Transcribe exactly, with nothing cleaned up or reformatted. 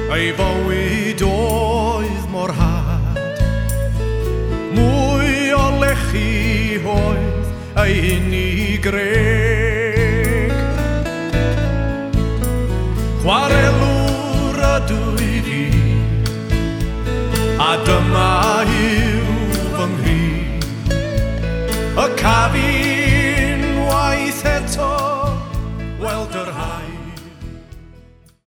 ei fywyd oedd mor had. Mwy o lechi oedd ei unig greg. Chwarelwr ydw i fi, a dyma yw fy nghri, y cafi